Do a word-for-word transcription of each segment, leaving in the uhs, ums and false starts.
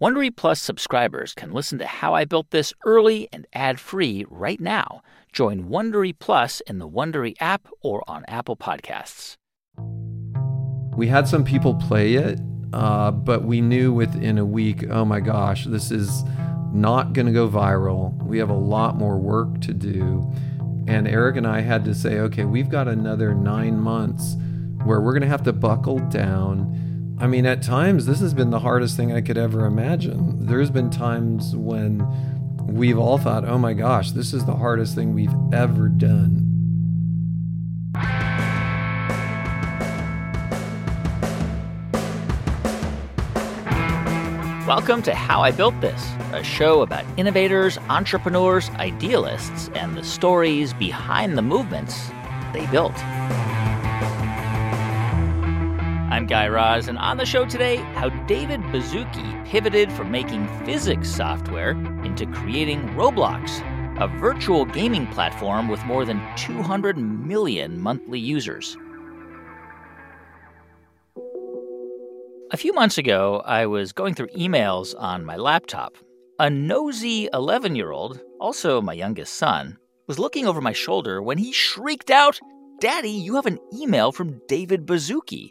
Wondery Plus subscribers can listen to How I Built This early and ad-free right now. Join Wondery Plus in the Wondery app or on Apple Podcasts. We had some people play it, uh, but we knew within a week, oh my gosh, this is not going to go viral. We have a lot more work to do. And Eric and I had to say, okay, we've got another nine months where we're going to have to buckle down. I mean, at times, this has been the hardest thing I could ever imagine. There's been times when we've all thought, oh my gosh, this is the hardest thing we've ever done. Welcome to How I Built This, a show about innovators, entrepreneurs, idealists, and the stories behind the movements they built. I'm Guy Raz, and on the show today, how David Baszucki pivoted from making physics software into creating Roblox, a virtual gaming platform with more than two hundred million monthly users. A few months ago, I was going through emails on my laptop. A nosy eleven-year-old, also my youngest son, was looking over my shoulder when he shrieked out, "Daddy, you have an email from David Baszucki."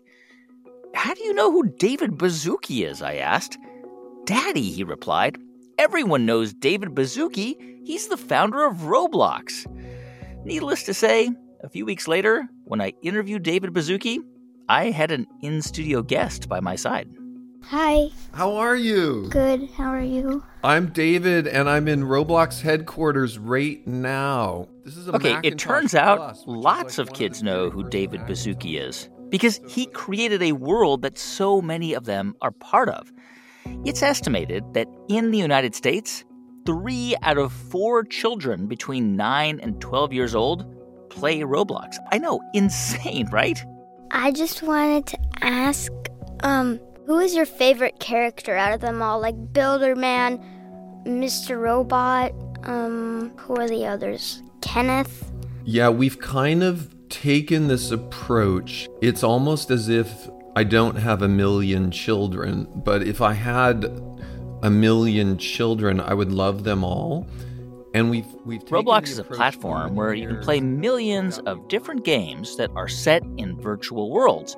"How do you know who David Baszucki is?" I asked. "Daddy," he replied, "everyone knows David Baszucki. He's the founder of Roblox." Needless to say, a few weeks later, when I interviewed David Baszucki, I had an in-studio guest by my side. Hi. How are you? Good. How are you? I'm David, and I'm in Roblox headquarters right now. This is a Okay, Macintosh it turns Plus, out which lots is like of one kids the know very who first David Macs. Baszucki is because he created a world that so many of them are part of. It's estimated that in the United States, three out of four children between nine and twelve years old play Roblox. I know, insane, right? I just wanted to ask, um, who is your favorite character out of them all? Like Builderman, Mister Robot, um, who are the others? Kenneth? Yeah, we've kind of taken this approach. It's almost as if I don't have a million children, but if I had a million children, I would love them all. And we've we've Roblox is a platform where you can play millions of different games that are set in virtual worlds.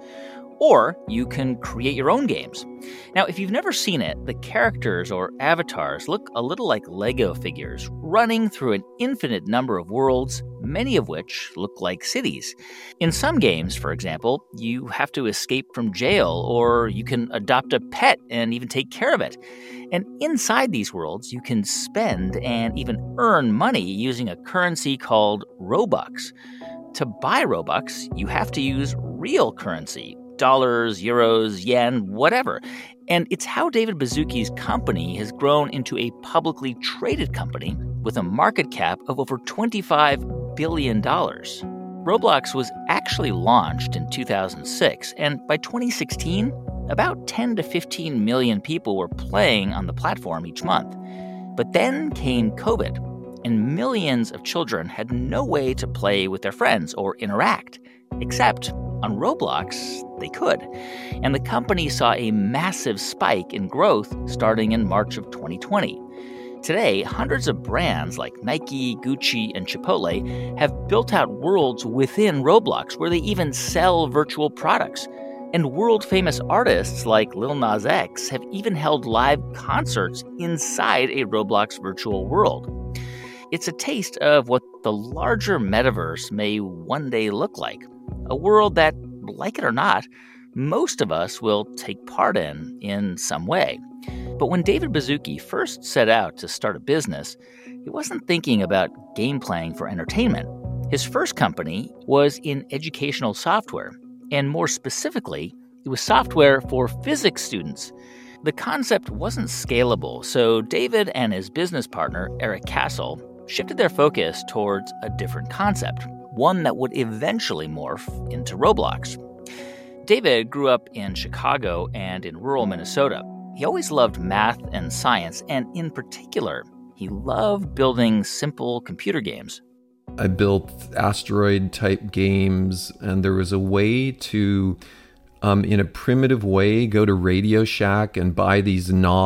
Or you can create your own games. Now, if you've never seen it, the characters or avatars look a little like Lego figures running through an infinite number of worlds, many of which look like cities. In some games, for example, you have to escape from jail, or you can adopt a pet and even take care of it. And inside these worlds, you can spend and even earn money using a currency called Robux. To buy Robux, you have to use real currency. Dollars, euros, yen, whatever. And it's how David Baszucki's company has grown into a publicly traded company with a market cap of over twenty-five billion dollars. Roblox was actually launched in two thousand six, and by twenty sixteen, about ten to fifteen million people were playing on the platform each month. But then came COVID, and millions of children had no way to play with their friends or interact, except on Roblox, they could. And the company saw a massive spike in growth starting in March of twenty twenty. Today, hundreds of brands like Nike, Gucci, and Chipotle have built out worlds within Roblox where they even sell virtual products. And world-famous artists like Lil Nas X have even held live concerts inside a Roblox virtual world. It's a taste of what the larger metaverse may one day look like. A world that, like it or not, most of us will take part in in some way. But when David Baszucki first set out to start a business, he wasn't thinking about game playing for entertainment. His first company was in educational software, and more specifically, it was software for physics students. The concept wasn't scalable, so David and his business partner, Eric Castle, shifted their focus towards a different concept, one that would eventually morph into Roblox. David grew up in Chicago and in rural Minnesota. He always loved math and science, and in particular, he loved building simple computer games. I built asteroid-type games, and there was a way to, um, in a primitive way, go to Radio Shack and buy these knob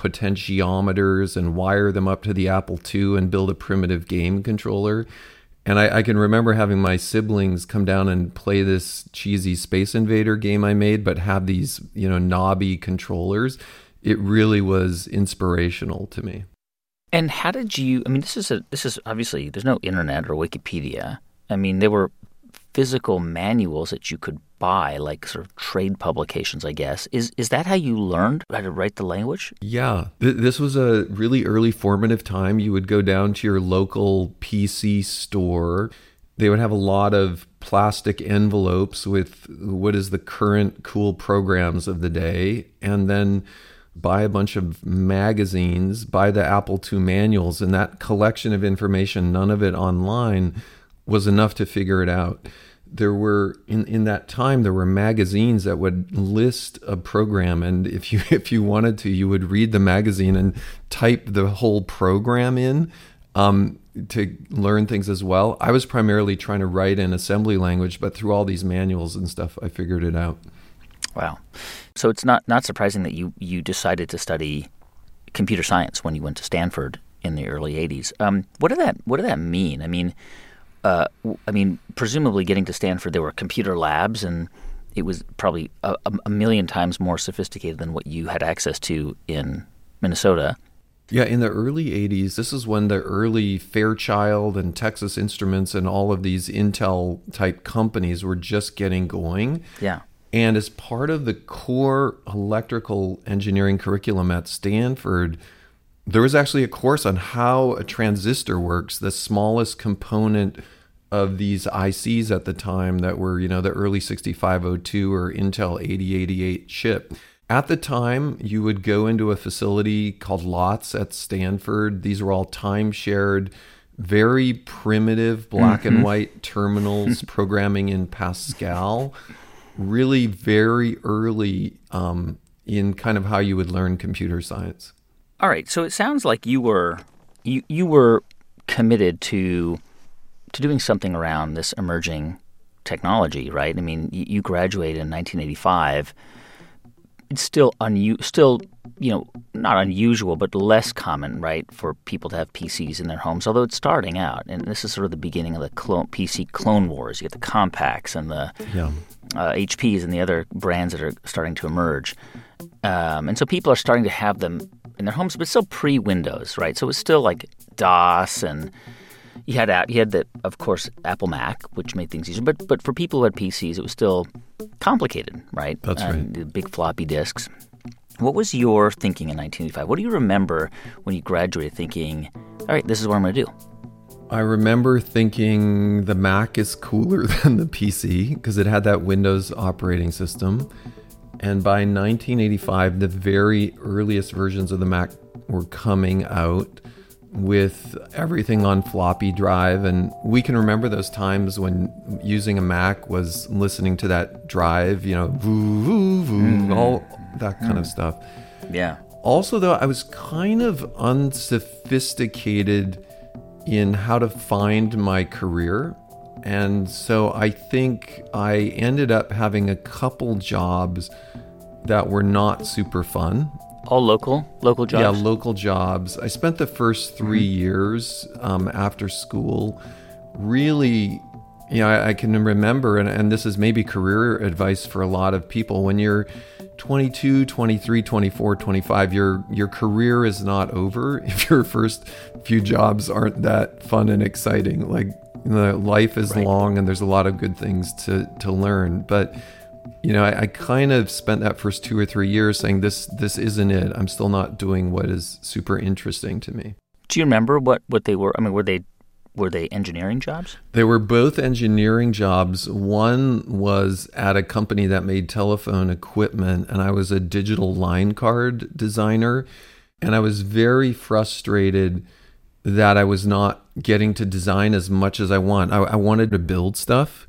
potentiometers and wire them up to the Apple two and build a primitive game controller. And I, I can remember having my siblings come down and play this cheesy Space Invader game I made, but have these, you know, knobby controllers. It really was inspirational to me. And how did you, I mean, this is a, this is obviously, there's no internet or Wikipedia. I mean, there were physical manuals that you could buy, like sort of trade publications, I guess. Is is that how you learned how to write the language? Yeah. Th- this was a really early formative time. You would go down to your local P C store. They would have a lot of plastic envelopes with what is the current cool programs of the day, and then buy a bunch of magazines, buy the Apple two manuals, and that collection of information, none of it online, was enough to figure it out. There were, in, in that time, there were magazines that would list a program, and if you if you wanted to, you would read the magazine and type the whole program in um, to learn things as well. I was primarily trying to write in assembly language, but through all these manuals and stuff, I figured it out. Wow. So it's not, not surprising that you, you decided to study computer science when you went to Stanford in the early eighties. Um, what did that what did that mean? I mean, Uh, I mean, presumably getting to Stanford, there were computer labs, and it was probably a, a million times more sophisticated than what you had access to in Minnesota. Yeah, in the early eighties, this is when the early Fairchild and Texas Instruments and all of these Intel-type companies were just getting going. Yeah. And as part of the core electrical engineering curriculum at Stanford, there was actually a course on how a transistor works, the smallest component of these I Cs at the time that were, you know, the early sixty-five oh two or Intel eighty eighty-eight chip. At the time, you would go into a facility called LOTS at Stanford. These were all time-shared, very primitive black mm-hmm. and white terminals programming in Pascal, really very early um, in kind of how you would learn computer science. All right, so it sounds like you were you you were committed to to doing something around this emerging technology, right? I mean, you, you graduated in nineteen eighty-five. It's still unu- still you know not unusual, but less common, right, for people to have P Cs in their homes. Although it's starting out, and this is sort of the beginning of the clone, P C clone wars. You get the Compaqs and the yeah. uh, H Ps and the other brands that are starting to emerge, um, and so people are starting to have them in their homes, but still pre-Windows, right? So it was still like DOS, and you had app, you had the, of course, Apple Mac, which made things easier. But but for people who had P Cs, it was still complicated, right? That's and right. The big floppy disks. What was your thinking in nineteen eighty-five? What do you remember when you graduated thinking, all right, this is what I'm going to do? I remember thinking the Mac is cooler than the P C because it had that Windows operating system. And by nineteen eighty-five, the very earliest versions of the Mac were coming out with everything on floppy drive. And we can remember those times when using a Mac was listening to that drive, you know, voo, voo, voo, mm-hmm. all that kind mm. of stuff. Yeah. Also, though, I was kind of unsophisticated in how to find my career. And so I think I ended up having a couple jobs that were not super fun. All local? Local jobs? Yeah, local jobs. I spent the first three mm-hmm. years um, after school really, you know, I, I can remember, and, and this is maybe career advice for a lot of people, when you're twenty-two, twenty-three, twenty-four, twenty-five, your your career is not over if your first few jobs aren't that fun and exciting. Like, you know, life is right. long and there's a lot of good things to, to learn. But, you know, I, I kind of spent that first two or three years saying, this this isn't it. I'm still not doing what is super interesting to me. Do you remember what, what they were? I mean, were they were they engineering jobs? They were both engineering jobs. One was at a company that made telephone equipment, and I was a digital line card designer. And I was very frustrated that I was not getting to design as much as I want. I, I wanted to build stuff,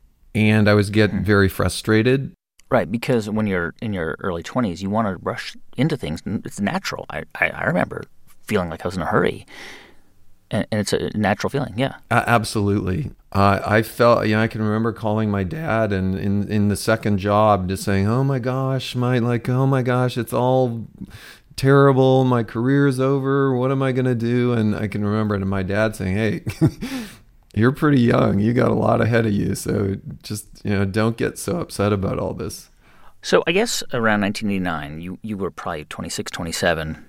and I was getting hmm. very frustrated. Right, because when you're in your early twenties, you want to rush into things. It's natural. I, I, I remember feeling like I was in a hurry, and, and it's a natural feeling, yeah. Uh, absolutely. Uh, I felt, you know, I can remember calling my dad, and in, in the second job, just saying, oh my gosh, my, like, oh my gosh, it's all terrible. My career's over. What am I going to do? And I can remember my dad saying, hey, you're pretty young. You got a lot ahead of you. So just, you know, don't get so upset about all this. So I guess around nineteen eighty-nine, you, you were probably twenty-six, twenty-seven.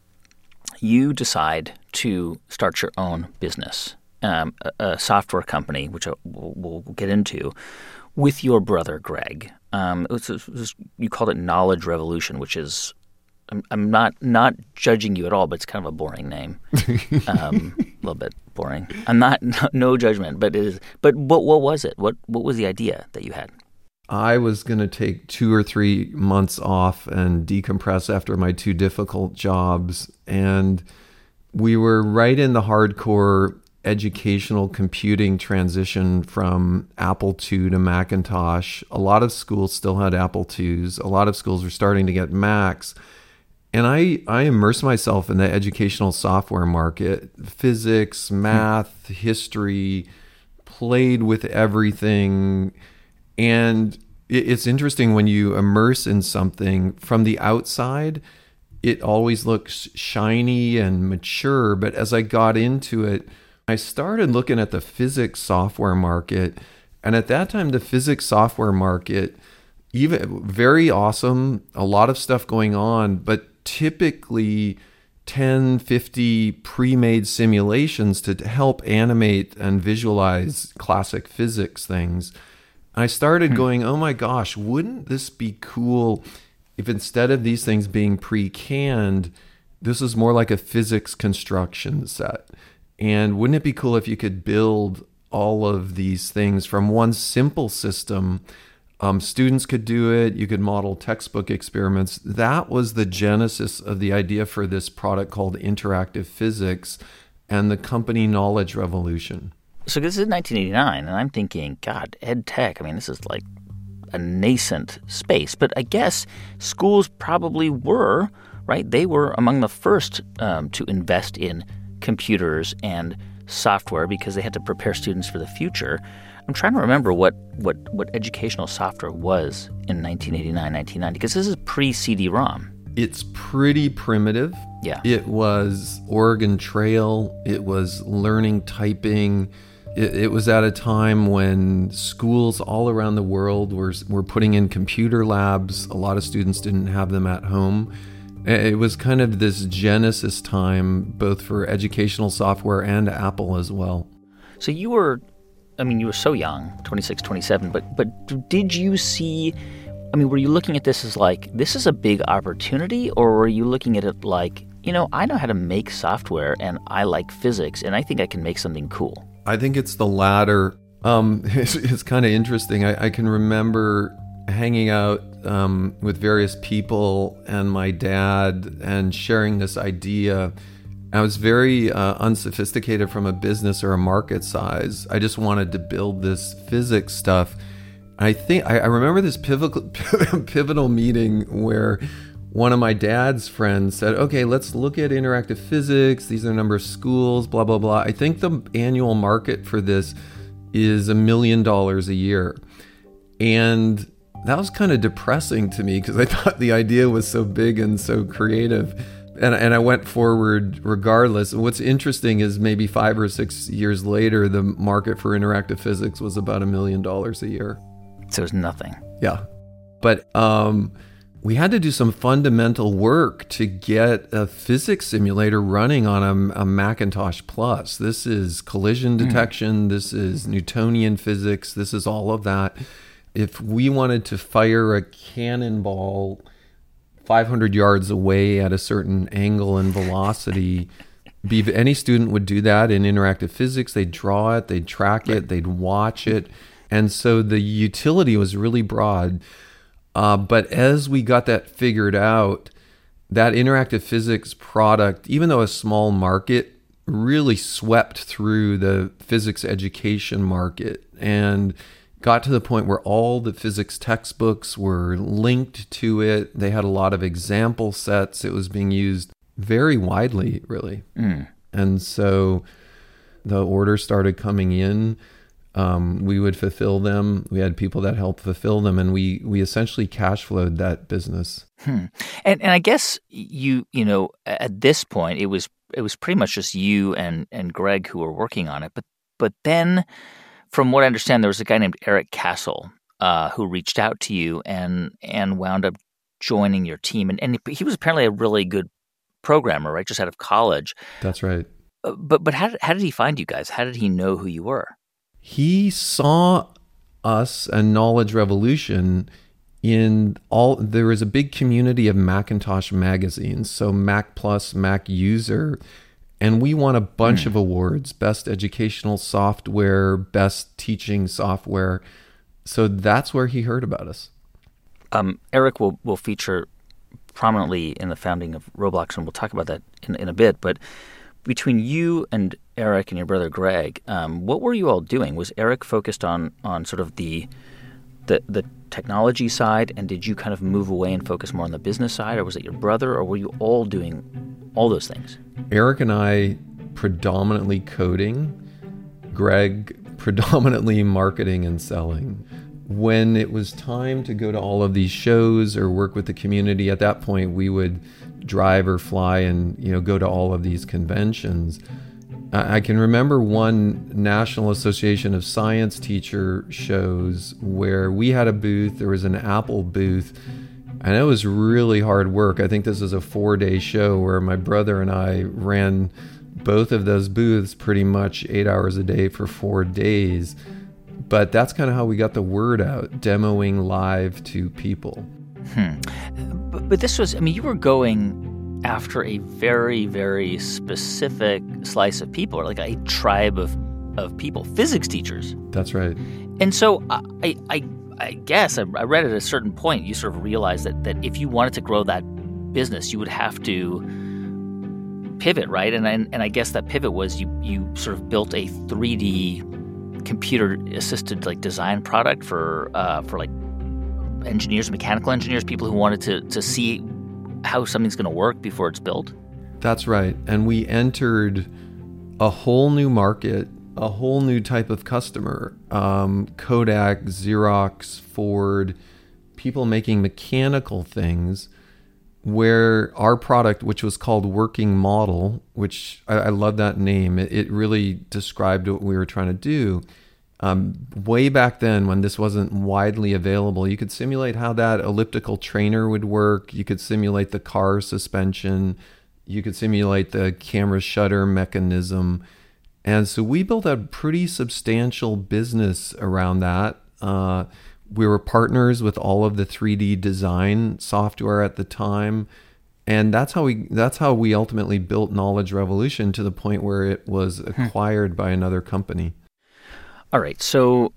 You decide to start your own business, um, a, a software company, which we'll, we'll get into, with your brother, Greg. Um, it was, it was, you called it Knowledge Revolution, which is, I'm, I'm not not judging you at all, but it's kind of a boring name, um, a little bit boring. I'm not, no, no judgment, but it is. But what what was it? What what was the idea that you had? I was going to take two or three months off and decompress after my two difficult jobs. And we were right in the hardcore educational computing transition from Apple two to Macintosh. A lot of schools still had Apple twos. A lot of schools were starting to get Macs. And I, I immersed myself in the educational software market, physics, math, history, played with everything. And it's interesting when you immerse in something from the outside, it always looks shiny and mature. But as I got into it, I started looking at the physics software market. And at that time, the physics software market, even very awesome, a lot of stuff going on, but typically ten, fifty pre-made simulations to help animate and visualize classic physics things. I started going, oh my gosh, wouldn't this be cool if instead of these things being pre-canned, this is more like a physics construction set? And wouldn't it be cool if you could build all of these things from one simple system? Um, students could do it. You could model textbook experiments. That was the genesis of the idea for this product called Interactive Physics and the company Knowledge Revolution. So this is nineteen eighty-nine, and I'm thinking, God, ed tech, I mean, this is like a nascent space. But I guess schools probably were, right? They were among the first um, to invest in computers and software because they had to prepare students for the future. I'm trying to remember what, what, what educational software was in nineteen eighty-nine, nineteen ninety, because this is pre-C D ROM. It's pretty primitive. Yeah. It was Oregon Trail. It was learning typing. It, it was at a time when schools all around the world were were putting in computer labs. A lot of students didn't have them at home. It was kind of this genesis time, both for educational software and Apple as well. So you were, I mean, you were so young, twenty-six, twenty-seven, but but did you see, I mean, were you looking at this as like, this is a big opportunity, or were you looking at it like, you know, I know how to make software and I like physics and I think I can make something cool? I think it's the latter. Um, it's it's kind of interesting. I, I can remember hanging out um, with various people and my dad and sharing this idea. I was very uh, unsophisticated from a business or a market size. I just wanted to build this physics stuff. I think I, I remember this pivotal, pivotal meeting where one of my dad's friends said, okay, let's look at interactive physics. These are a number of schools, blah, blah, blah. I think the annual market for this is a million dollars a year. And that was kind of depressing to me because I thought the idea was so big and so creative. And, and I went forward regardless. What's interesting is maybe five or six years later, the market for interactive physics was about a million dollars a year. So it's nothing. Yeah. But um, we had to do some fundamental work to get a physics simulator running on a, a Macintosh Plus. This is collision detection. Mm. This is Newtonian physics. This is all of that. If we wanted to fire a cannonball five hundred yards away at a certain angle and velocity, be, any student would do that in interactive physics. They'd draw it, they'd track it, they'd watch it. And so the utility was really broad. Uh, but as we got that figured out, that interactive physics product, even though a small market, really swept through the physics education market and got to the point where all the physics textbooks were linked to it. They had a lot of example sets. It was being used very widely, really. Mm. And so the orders started coming in. Um, we would fulfill them. We had people that helped fulfill them, and we we essentially cash flowed that business. Hmm. And and I guess you you know at this point it was it was pretty much just you and and Greg who were working on it. But but then, from what I understand, there was a guy named Eric Castle uh, who reached out to you and and wound up joining your team. And and he was apparently a really good programmer, right? Just out of college. That's right. Uh, but but how did, how did he find you guys? How did he know who you were? He saw us and Knowledge Revolution in all, there was a big community of Macintosh magazines. So Mac Plus, Mac User, and we won a bunch mm. of awards, best educational software, best teaching software. So that's where he heard about us. Um, Eric will, will feature prominently in the founding of Roblox, and we'll talk about that in, in a bit. But between you and Eric and your brother Greg, um, what were you all doing? Was Eric focused on on sort of the, the the technology side, and did you kind of move away and focus more on the business side, or was it your brother, or were you all doing all those things? Eric and I predominantly coding, Greg predominantly marketing and selling. When it was time to go to all of these shows or work with the community, at that point we would drive or fly and, you know, go to all of these conventions. I can remember one National Association of Science teacher shows where we had a booth, there was an Apple booth, and it was really hard work. I think this was a four-day show where my brother and I ran both of those booths pretty much eight hours a day for four days. But that's kind of how we got the word out, demoing live to people. Hmm. But, but this was, I mean, you were going after a very, very specific slice of people, or like a tribe of, of people, physics teachers. That's right. And so I, I, I guess I, I read at a certain point, you sort of realized that, that if you wanted to grow that business, you would have to pivot, right? And I, and I guess that pivot was you, you sort of built a three D computer-assisted like design product for uh, for like engineers, mechanical engineers, people who wanted to to see how something's going to work before it's built. That's right. And we entered a whole new market, a whole new type of customer. Um, Kodak, Xerox, Ford, people making mechanical things, where our product, which was called Working Model, which I, I love that name. It, it really described what we were trying to do. Um, way back then, when this wasn't widely available, you could simulate how that elliptical trainer would work. You could simulate the car suspension. You could simulate the camera shutter mechanism. And so we built a pretty substantial business around that. Uh, We were partners with all of the three D design software at the time, and that's how we that's how we ultimately built Knowledge Revolution to the point where it was acquired hmm. by another company. All right, so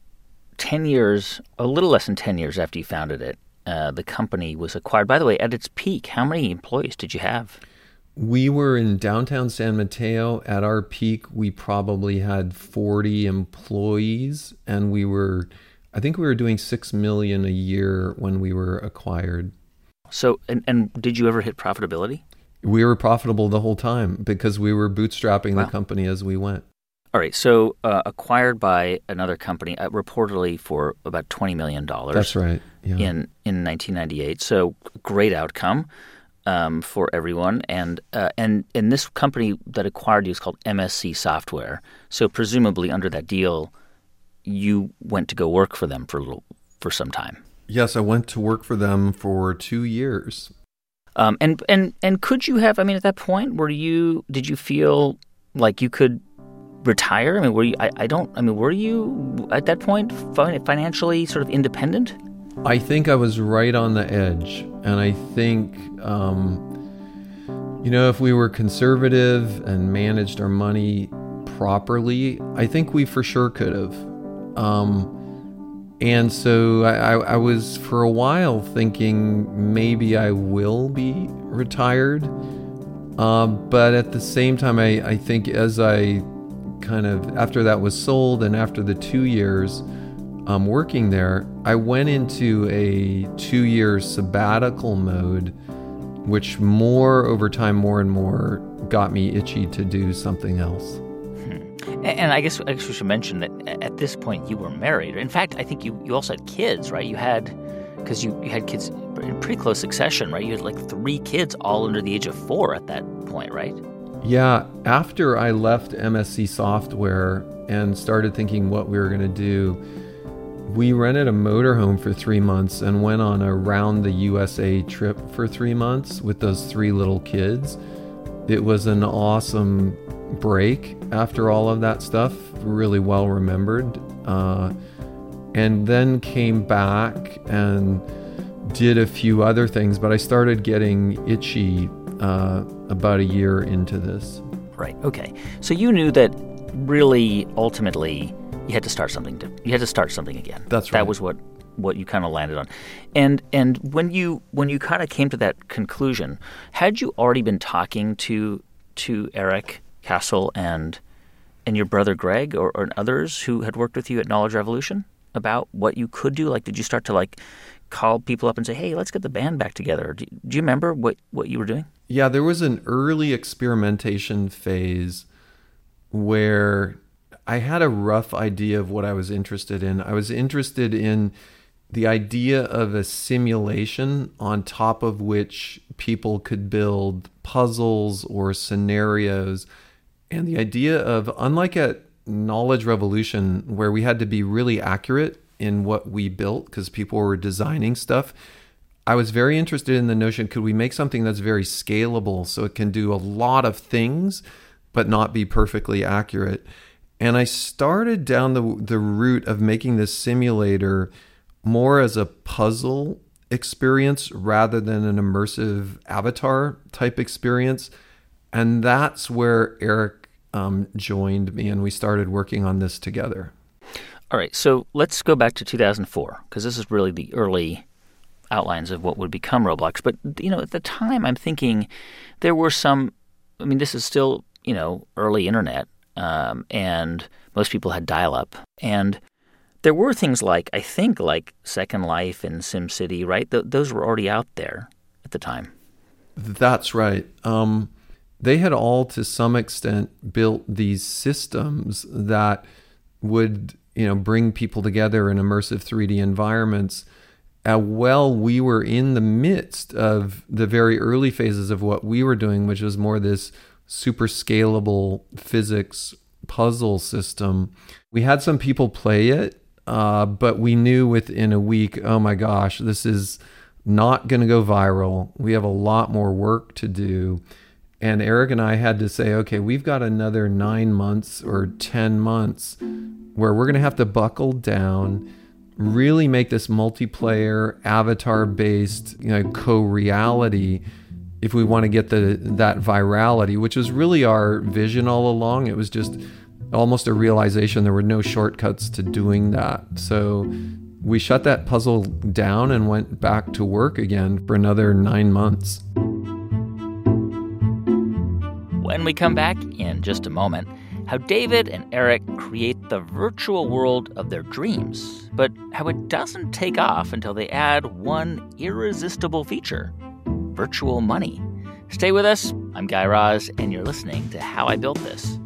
ten years, a little less than ten years after you founded it, uh, the company was acquired. By the way, at its peak, how many employees did you have? We were in downtown San Mateo. At our peak, we probably had forty employees, and we were. I think we were doing six million a year when we were acquired. So, and, and did you ever hit profitability? We were profitable the whole time because we were bootstrapping wow. the company as we went. All right. So, uh, acquired by another company, uh, reportedly for about twenty million dollars. That's right. Yeah. In in nineteen ninety-eight. So, great outcome um, for everyone. And uh, and and this company that acquired you is called M S C Software. So, presumably under that deal, you went to go work for them for a little, for some time. Yes, I went to work for them for two years. Um, and and and could you have? I mean, at that point, were you? Did you feel like you could retire? I mean, were you? I, I don't. I mean, were you at that point financially sort of independent? I think I was right on the edge, and I think, um, you know, if we were conservative and managed our money properly, I think we for sure could have. Um, and so I, I, I was for a while thinking maybe I will be retired. Um, but at the same time, I, I think as I kind of, after that was sold and after the two years um, working there, I went into a two-year sabbatical mode, which more over time, more and more got me itchy to do something else. And I guess, I guess we should mention that at this point you were married. In fact, I think you, you also had kids, right? You had, because you, you had kids in pretty close succession, right? You had like three kids all under the age of four at that point, right? Yeah, after I left M S C Software and started thinking what we were going to do, we rented a motorhome for three months and went on a round the U S A trip for three months with those three little kids. It was an awesome break after all of that stuff, really well remembered. Uh, and then came back and did a few other things, but I started getting itchy uh, about a year into this. Right, okay. So you knew that really, ultimately, you had to start something. To, you had to start something again. That's right. That was what, what you kind of landed on. And and when you when you kind of came to that conclusion, had you already been talking to to Eric Castle and and your brother Greg or, or others who had worked with you at Knowledge Revolution about what you could do? Like, did you start to like call people up and say, hey, let's get the band back together? Do, do you remember what, what you were doing? Yeah, there was an early experimentation phase where I had a rough idea of what I was interested in. I was interested in the idea of a simulation on top of which people could build puzzles or scenarios. And the idea of, unlike at Knowledge Revolution, where we had to be really accurate in what we built because people were designing stuff, I was very interested in the notion, could we make something that's very scalable so it can do a lot of things but not be perfectly accurate? And I started down the the route of making this simulator more as a puzzle experience rather than an immersive avatar type experience. And that's where Eric um, joined me and we started working on this together. All right, so let's go back to two thousand four, because this is really the early outlines of what would become Roblox. But, you know, at the time, I'm thinking there were some, I mean, this is still, you know, early internet, um, and most people had dial-up. And there were things like, I think, like Second Life and SimCity, right? Th- those were already out there at the time. That's right. Um, they had all, to some extent, built these systems that would, you know, bring people together in immersive three D environments. Uh, well, we were in the midst of the very early phases of what we were doing, which was more this super scalable physics puzzle system. We had some people play it, uh, but we knew within a week, oh my gosh, this is not going to go viral. We have a lot more work to do. And Eric and I had to say, okay, we've got another nine months or ten months where we're going to have to buckle down, really make this multiplayer, avatar-based, you know, co-reality if we want to get the that virality, which was really our vision all along. It was just almost a realization there were no shortcuts to doing that. So we shut that puzzle down and went back to work again for another nine months. When we come back in just a moment, how David and Eric create the virtual world of their dreams, but how it doesn't take off until they add one irresistible feature: virtual money. Stay with us. I'm Guy Raz, and you're listening to How I Built This.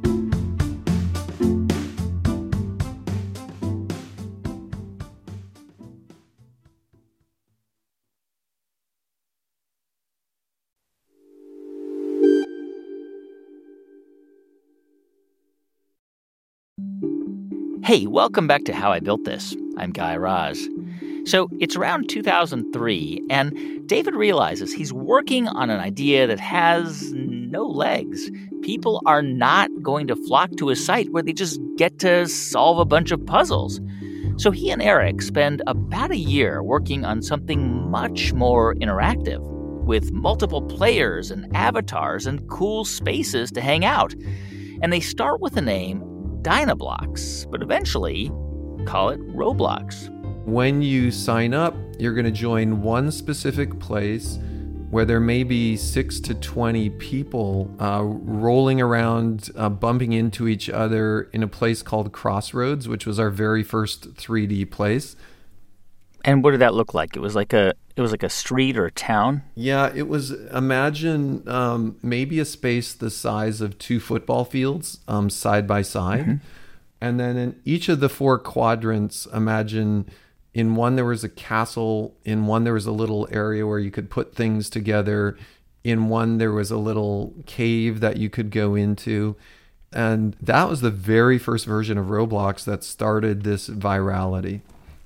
Hey, welcome back to How I Built This. I'm Guy Raz. So it's around two thousand three, and David realizes he's working on an idea that has no legs. People are not going to flock to his site where they just get to solve a bunch of puzzles. So he and Eric spend about a year working on something much more interactive, with multiple players and avatars and cool spaces to hang out. And they start with the name Dynablocks, but eventually call it Roblox. When you sign up, you're going to join one specific place where there may be six to twenty people uh, rolling around, uh, bumping into each other in a place called Crossroads, which was our very first three D place. And what did that look like? It was like a it was like a street or a town? Yeah, it was, imagine um, maybe a space the size of two football fields um, side by side. Mm-hmm. And then in each of the four quadrants, imagine in one there was a castle, in one there was a little area where you could put things together, in one there was a little cave that you could go into. And that was the very first version of Roblox that started this virality.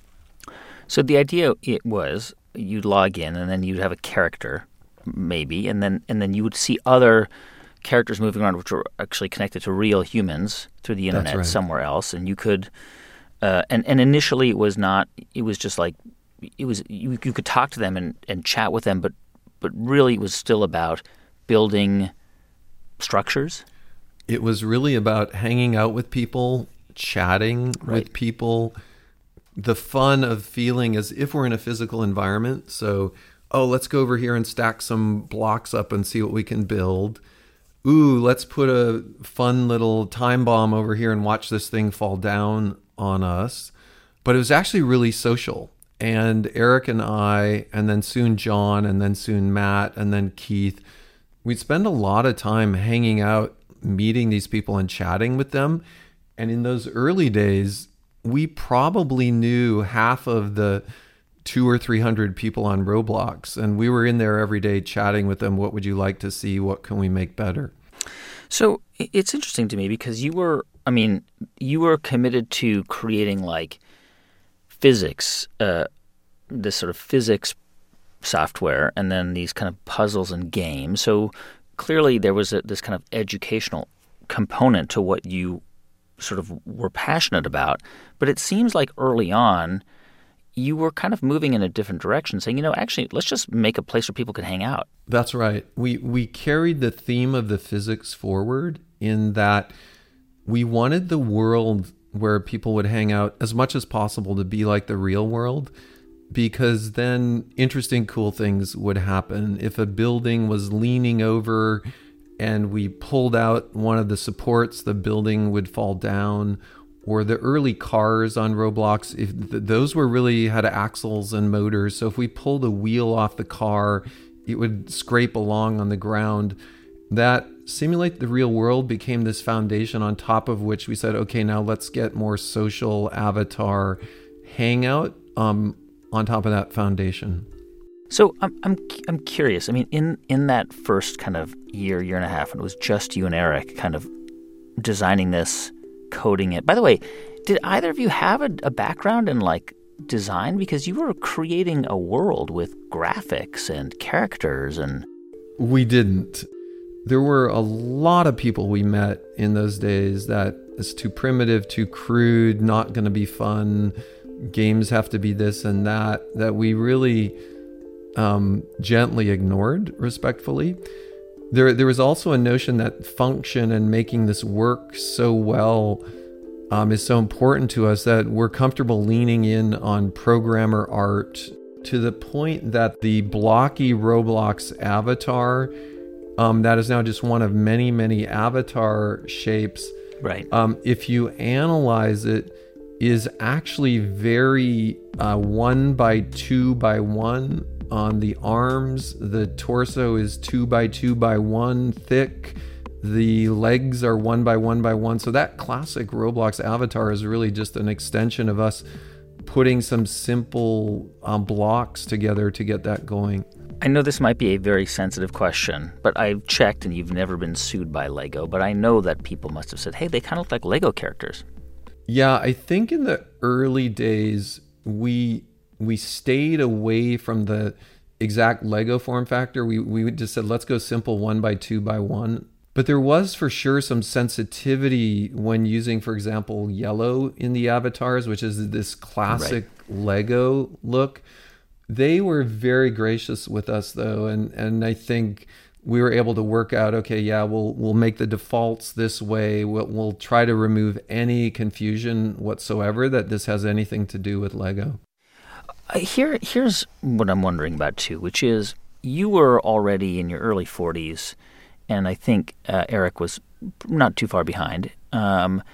So the idea it was you'd log in and then you'd have a character, maybe, and then and then you would see other characters moving around which were actually connected to real humans through the internet right. somewhere else, and you could uh, and and initially it was not it was just like it was you, you could talk to them and, and chat with them, but but really it was still about building structures. It was really about hanging out with people, chatting right. with people. The fun of feeling as if we're in a physical environment. So, oh, let's go over here and stack some blocks up and see what we can build. Ooh, let's put a fun little time bomb over here and watch this thing fall down on us. But it was actually really social. And Eric and I, and then soon John, and then soon Matt, and then Keith, we'd spend a lot of time hanging out, meeting these people and chatting with them. And in those early days, we probably knew half of the two or three hundred people on Roblox, and we were in there every day chatting with them. What would you like to see? What can we make better? So it's interesting to me because you were, I mean, you were committed to creating like physics, uh, this sort of physics software, and then these kind of puzzles and games. So clearly there was a, this kind of educational component to what you sort of were passionate about, but it seems like early on you were kind of moving in a different direction, saying, you know, actually, let's just make a place where people can hang out. That's right. We we carried the theme of the physics forward in that we wanted the world where people would hang out as much as possible to be like the real world, because then interesting, cool things would happen. If a building was leaning over and we pulled out one of the supports, the building would fall down. Or the early cars on Roblox, if th- those were really had axles and motors. So if we pulled a wheel off the car, it would scrape along on the ground. That simulate the real world became this foundation on top of which we said, okay, now let's get more social avatar hangout um, on top of that foundation. So I'm I'm I'm curious. I mean, in, in that first kind of year, year and a half, and it was just you and Eric kind of designing this, coding it. By the way, did either of you have a, a background in like design? Because you were creating a world with graphics and characters and... We didn't. There were a lot of people we met in those days that it's too primitive, too crude, not going to be fun. Games have to be this and that, that we really... Um, gently ignored, respectfully. There, there was also a notion that function and making this work so well um, is so important to us that we're comfortable leaning in on programmer art to the point that the blocky Roblox avatar, um, that is now just one of many, many avatar shapes. Right. Um, if you analyze it, is actually very uh, one by two by one. On the arms, the torso is two by two by one thick. The legs are one by one by one. So that classic Roblox avatar is really just an extension of us putting some simple um, blocks together to get that going. I know this might be a very sensitive question, but I've checked and you've never been sued by Lego, but I know that people must have said, hey, they kind of look like Lego characters. Yeah, I think in the early days, we... we stayed away from the exact Lego form factor. We we just said, let's go simple one by two by one. But there was for sure some sensitivity when using, for example, yellow in the avatars, which is this classic right. Lego look. They were very gracious with us though. And, and I think we were able to work out, okay, yeah, we'll, we'll make the defaults this way. We'll, we'll try to remove any confusion whatsoever that this has anything to do with Lego. Uh, here, here's what I'm wondering about, too, which is you were already in your early forties, and I think uh, Eric was not too far behind. Um,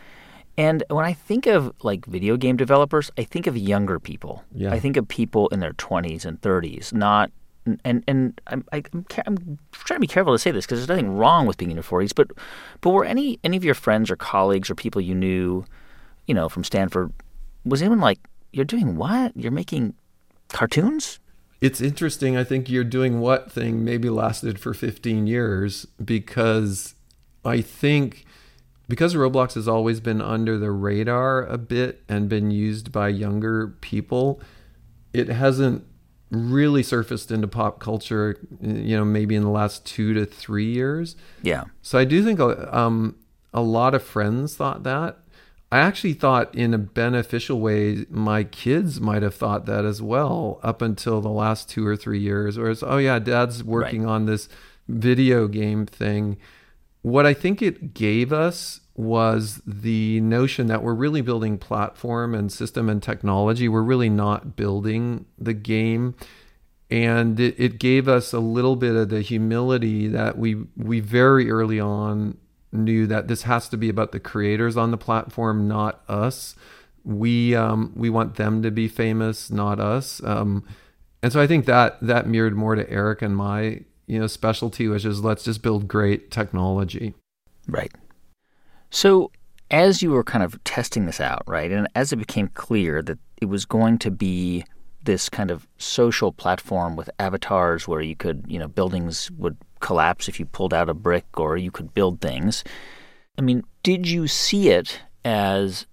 And when I think of like video game developers, I think of younger people. Yeah. I think of people in their twenties and thirties, not and and I'm I, I'm, I'm trying to be careful to say this because there's nothing wrong with being in your forties, but but were any any of your friends or colleagues or people you knew, you know, from Stanford, was anyone like, you're doing what? You're making cartoons? It's interesting. I think you're doing what thing maybe lasted for fifteen years because I think because Roblox has always been under the radar a bit and been used by younger people, it hasn't really surfaced into pop culture, you know, maybe in the last two to three years. Yeah. So I do think um, a lot of friends thought that. I actually thought in a beneficial way, my kids might have thought that as well up until the last two or three years, where it's, oh yeah, dad's working right. on this video game thing. What I think it gave us was the notion that we're really building platform and system and technology. We're really not building the game. And it, it gave us a little bit of the humility that we we very early on knew that this has to be about the creators on the platform, not us. We um, we want them to be famous, not us. Um, and so I think that that mirrored more to Eric and my you know specialty, which is let's just build great technology. Right. So as you were kind of testing this out, right, and as it became clear that it was going to be this kind of social platform with avatars where you could, you know, buildings would collapse if you pulled out a brick or you could build things. I mean, did you see it as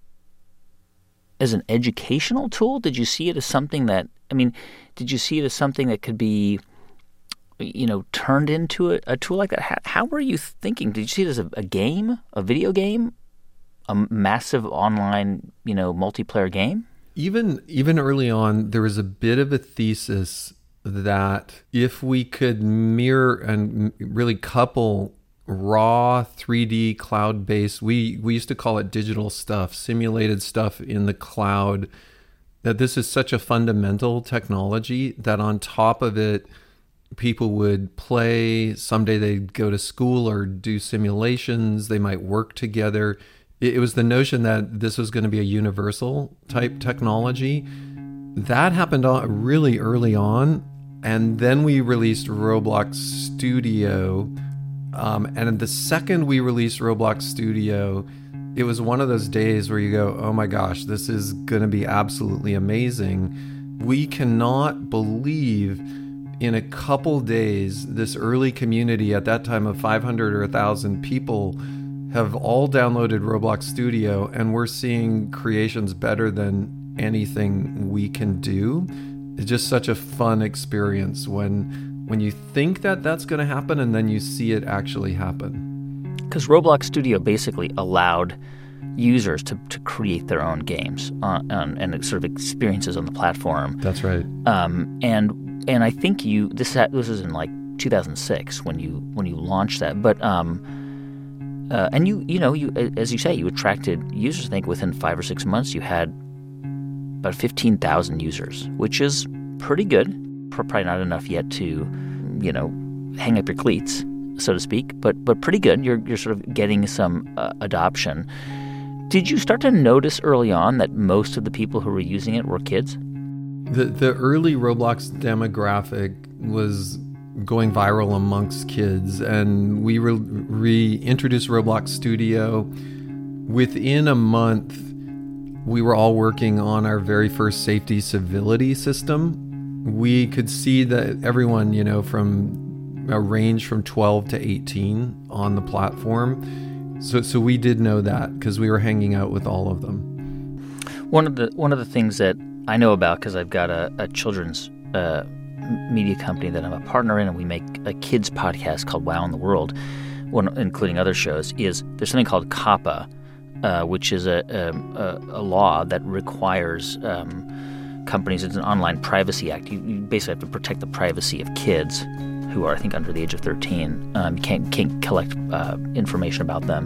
as an educational tool? Did you see it as something that, I mean, did you see it as something that could be, you know, turned into a, a tool like that? How, how were you thinking? Did you see it as a, a game, a video game, a massive online, you know, multiplayer game? Even even early on, there was a bit of a thesis that if we could mirror and really couple raw three D cloud-based, we, we used to call it digital stuff, simulated stuff in the cloud, that this is such a fundamental technology that on top of it, people would play. Someday they'd go to school or do simulations. They might work together. It was the notion that this was going to be a universal type technology. That happened really early on. And then we released Roblox Studio. Um, and the second we released Roblox Studio, it was one of those days where you go, oh my gosh, this is going to be absolutely amazing. We cannot believe in a couple days, this early community at that time of five hundred or one thousand people have all downloaded Roblox Studio, and we're seeing creations better than anything we can do. It's just such a fun experience when when you think that that's going to happen and then you see it actually happen. Because Roblox Studio basically allowed users to, to create their own games on, on, and sort of experiences on the platform. That's right. Um, and and I think you this this was in like two thousand six when you when you launched that, but. Um, Uh, and you, you know, you as you say, you attracted users. I think within five or six months, you had about fifteen thousand users, which is pretty good. Probably not enough yet to, you know, hang up your cleats, so to speak, but but pretty good. You're you're sort of getting some uh, adoption. Did you start to notice early on that most of the people who were using it were kids? The the early Roblox demographic was going viral amongst kids, and we re- reintroduced Roblox Studio. Within a month, we were all working on our very first safety civility system. We could see that everyone, you know, from a range from twelve to eighteen on the platform. So so we did know that because we were hanging out with all of them. One of the one of the things that I know about, because I've got a, a children's uh, media company that I'm a partner in, and we make a kids podcast called Wow in the World, one, including other shows, is there's something called COPPA, uh, which is a, a, a law that requires um, companies, it's an online privacy act. You, you basically have to protect the privacy of kids who are, I think, under the age of thirteen. Um, you can't, can't collect uh, information about them.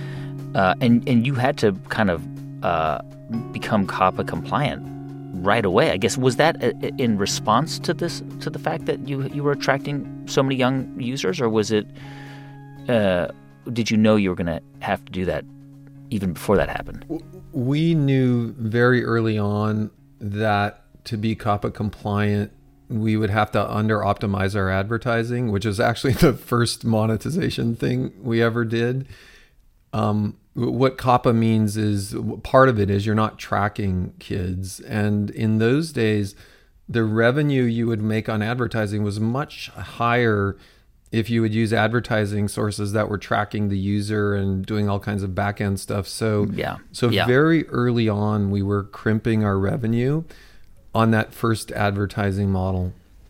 Uh, and, and you had to kind of uh, become COPPA compliant right away, I guess. Was that in response to this, to the fact that you you were attracting so many young users, or was it? Uh, did you know you were going to have to do that even before that happened? We knew very early on that to be COPPA compliant, we would have to under optimize our advertising, which is actually the first monetization thing we ever did. Um, what COPPA means is, part of it is you're not tracking kids. And in those days, the revenue you would make on advertising was much higher if you would use advertising sources that were tracking the user and doing all kinds of back end stuff. So, yeah. so yeah. very early on, we were crimping our revenue on that first advertising model.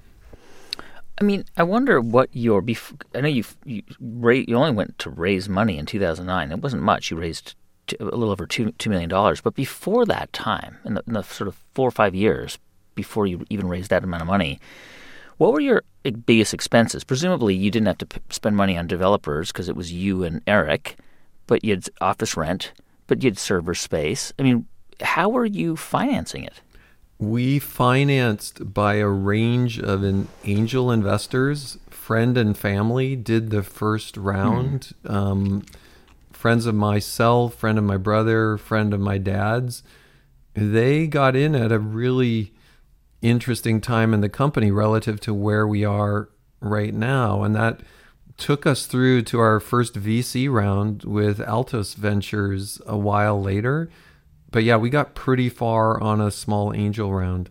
I mean, I wonder what your, bef- I know you you, ra- you only went to raise money in two thousand nine. It wasn't much. You raised t- a little over two, $2 million dollars. But before that time, in the, in the sort of four or five years before you even raised that amount of money, what were your biggest expenses? Presumably, you didn't have to p- spend money on developers because it was you and Eric, but you had office rent, but you had server space. I mean, how were you financing it? We financed by a range of an angel investors. Friend and family did the first round. Mm. Um, friends of myself, friend of my brother, friend of my dad's. They got in at a really interesting time in the company relative to where we are right now. And that took us through to our first V C round with Altos Ventures a while later. But yeah, we got pretty far on a small angel round.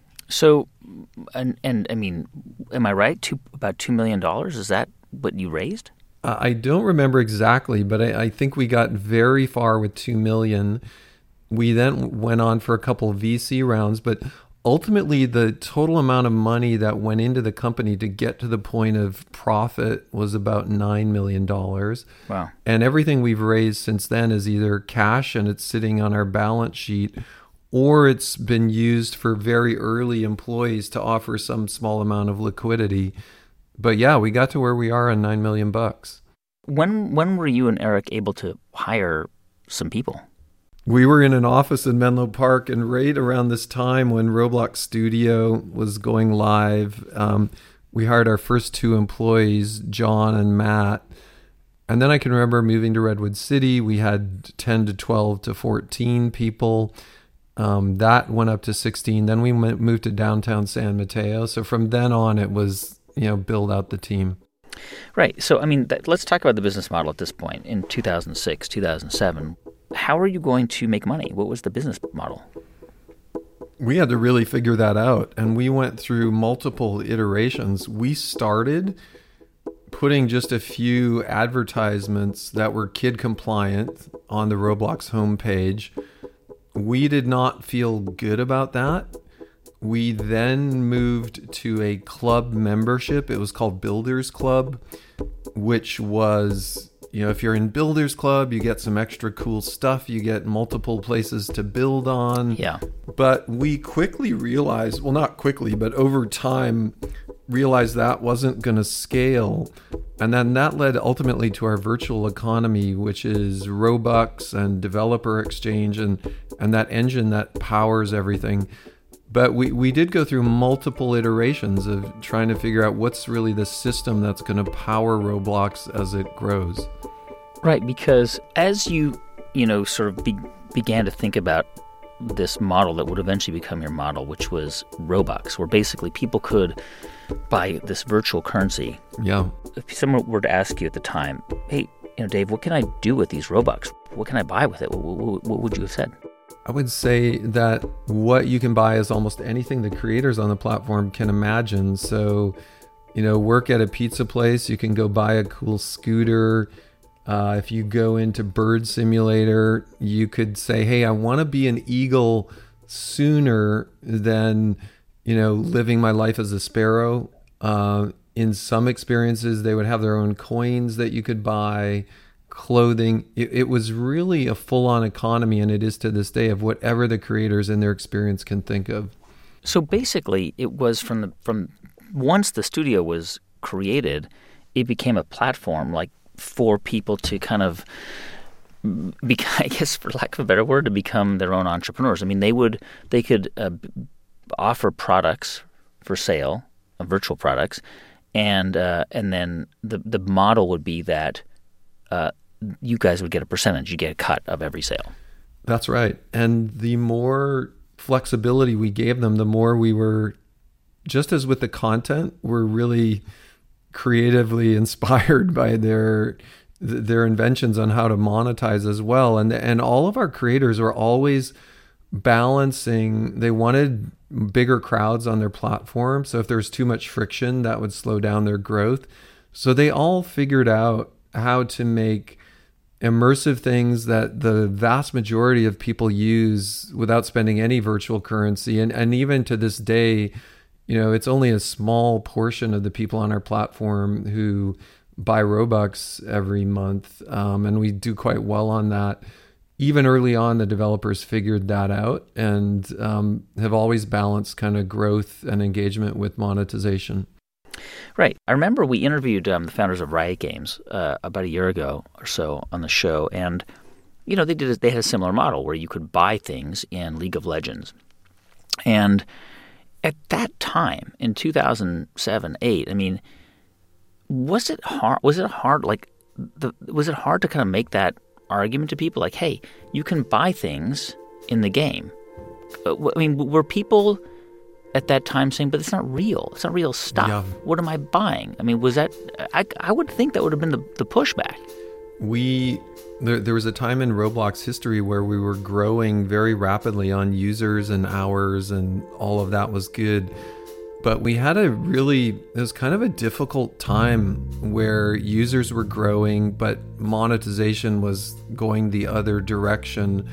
So, and, and I mean, am I right? Two, about two million dollars? Is that what you raised? Uh, I don't remember exactly, but I, I think we got very far with two million dollars. We then went on for a couple of V C rounds, but ultimately the total amount of money that went into the company to get to the point of profit was about nine million dollars. Wow. And everything we've raised since then is either cash and it's sitting on our balance sheet, or it's been used for very early employees to offer some small amount of liquidity. But yeah, we got to where we are on nine million bucks. When when were you and Eric able to hire some people? We were in an office in Menlo Park, and right around this time when Roblox Studio was going live, um, we hired our first two employees, John and Matt. And then I can remember moving to Redwood City. We had ten to twelve to fourteen people. Um, that went up to sixteen. Then we went, moved to downtown San Mateo. So from then on, it was, you know, build out the team. Right. So, I mean, th- let's talk about the business model at this point. In two thousand six, two thousand seven, how are you going to make money? What was the business model? We had to really figure that out. And we went through multiple iterations. We started putting just a few advertisements that were kid compliant on the Roblox homepage. We did not feel good about that. We then moved to a club membership. It was called Builders Club, which was, you know, if you're in Builders Club, you get some extra cool stuff. You get multiple places to build on. Yeah. But we quickly realized, well, not quickly, but over time, realized that wasn't going to scale. And then that led ultimately to our virtual economy, which is Robux and Developer Exchange and, and that engine that powers everything. But we, we did go through multiple iterations of trying to figure out what's really the system that's going to power Roblox as it grows. Right, because as you, you know, sort of be, began to think about this model that would eventually become your model, which was Robux, where basically people could buy this virtual currency. Yeah. If someone were to ask you at the time, hey, you know, Dave, what can I do with these Robux? What can I buy with it? What, what, what would you have said? I would say that what you can buy is almost anything the creators on the platform can imagine. So, you know, work at a pizza place, you can go buy a cool scooter. Uh, if you go into Bird Simulator, you could say, hey, I want to be an eagle sooner than, you know, living my life as a sparrow. Uh, in some experiences, they would have their own coins that you could buy. Clothing. It, it was really a full-on economy, and it is to this day, of whatever the creators in their experience can think of. So basically, it was from the from once the studio was created, it became a platform like for people to kind of, be, I guess, for lack of a better word, to become their own entrepreneurs. I mean, they would they could uh, offer products for sale, uh, virtual products, and uh, and then the the model would be that. Uh, you guys would get a percentage. You get a cut of every sale. That's right. And the more flexibility we gave them, the more we were, just as with the content, we're really creatively inspired by their their inventions on how to monetize as well. And and all of our creators were always balancing. They wanted bigger crowds on their platform. So if there was too much friction, that would slow down their growth. So they all figured out how to make immersive things that the vast majority of people use without spending any virtual currency. And, and even to this day, you know, it's only a small portion of the people on our platform who buy Robux every month. Um, and we do quite well on that. Even early on, the developers figured that out and um, have always balanced kind of growth and engagement with monetization. Right. I remember we interviewed um, the founders of Riot Games uh, about a year ago or so on the show, and you know they did they had a similar model where you could buy things in League of Legends, and at that time in two thousand seven, eight, I mean, was it hard? Was it hard? Like, the was it hard to kind of make that argument to people? Like, hey, you can buy things in the game. I mean, were people at that time saying, but it's not real. It's not real stuff. Yeah. What am I buying? I mean, was that, I, I would think that would have been the, the pushback. We, there, there was a time in Roblox history where we were growing very rapidly on users and hours and all of that was good. But we had a really, it was kind of a difficult time where users were growing, but monetization was going the other direction.